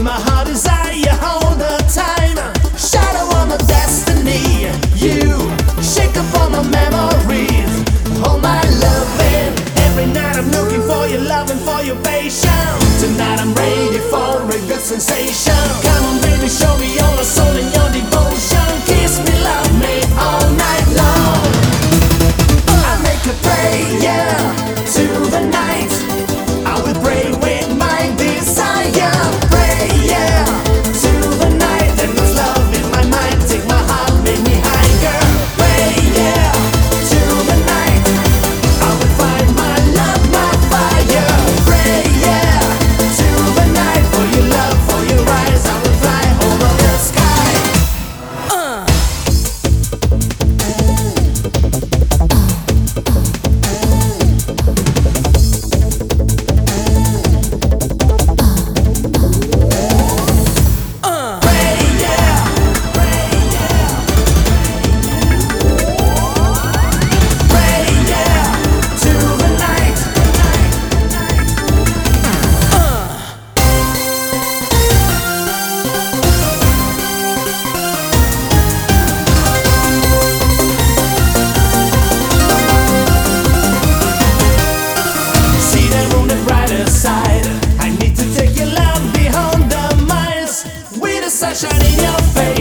my heart desire all the time. Shadow on my destiny, you shake up all my memories, all my loving. Every night I'm looking for your love and for your patience. Tonight I'm ready for a good sensation. Come on baby, show me all your soul and your devotion. Kiss me, love me all night long. I make a prayer to the night. I will pray with my desire. Prayer to the night. There is love in my mind. Take my heart, make me higher. Prayer to the night. I will find my love, my fire. Prayer to the night. For your love, for your eyes, I will fly over the sky. I need to take your love beyond the miles. With the sunshine in your face.